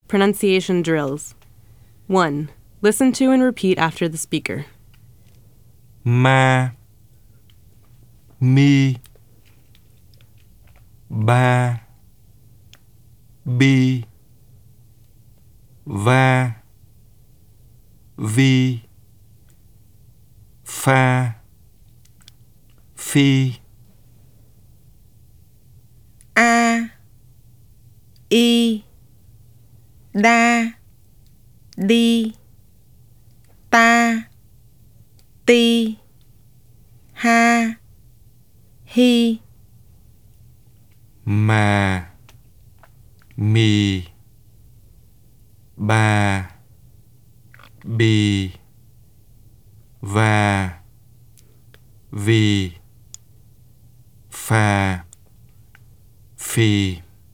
Pronunciation drills. 1. Listen to and repeat after the speaker. Ma, mi, ba, bi, va, vi, pha, phi. A, I, đa, đi, ta, ti, ha, hi. Mà, mì, bà, bì, và, vì, phà, phì.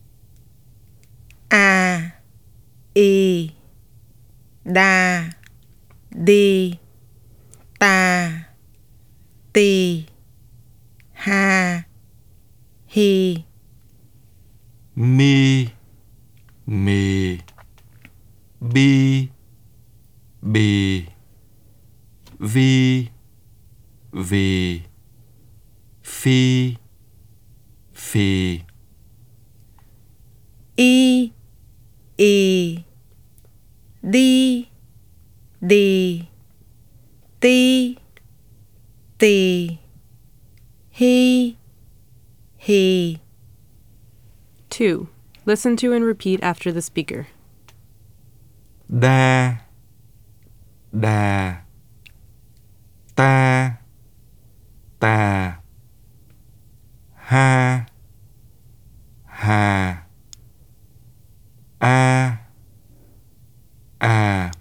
A, I, đa, đi, ta, ti, ha, hi. Mi, mì, bi, bì, vi, vì, phi, phì. I, đi, đi, ti, tì, hi, hi. 2. Listen to and repeat after the speaker. Đa, đà, ta, tà, ha, hà, a, à.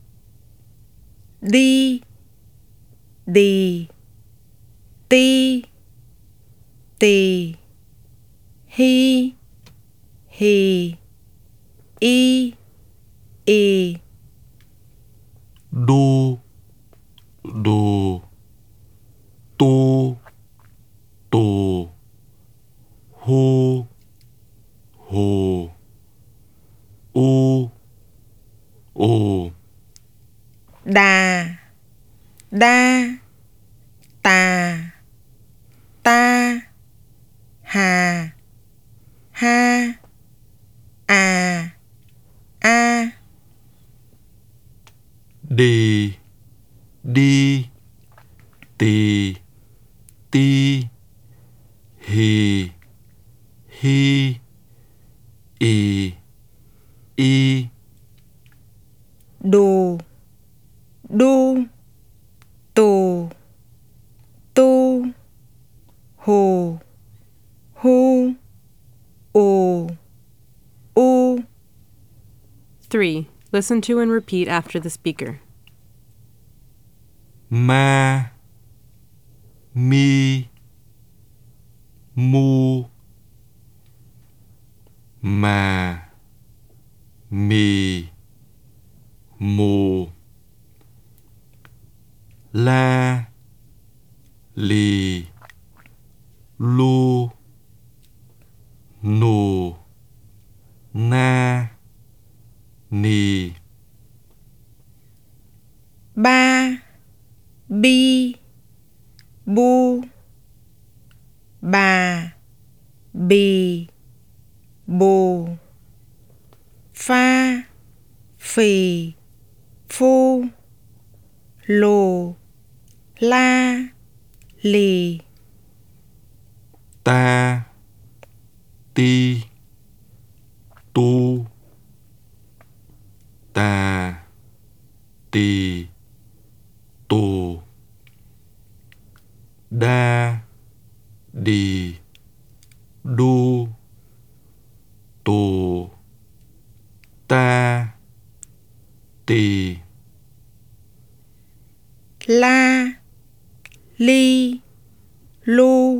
Đi, đi, ti, tì, hi, hi, i, i. Đu, đù, tu, tù, hu, hù, u, ù. Đà, đa, tà, ta, hà, ha, à, a. Đi, đi, tì, ti, hì, hi, ì, y. Đù, đu, tù, tu, hù, hu, ù, u. 3. Listen to and repeat after the speaker. Ma, mi, mu, mà, mì, mù. La, lì, lu, nù, na, nì. Ba, bi, bu, bà, bì, bù, pha, phì, phu, lù, la, lì. Ta, ti, tu, tà, tì, tù. Đa, đi, đu, tù, ta, tì. La, li, lu,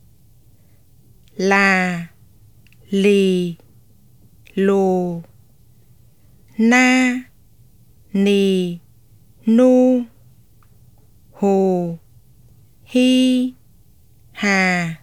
là, lì, lù, na, nì, nu, hù, hi, hà.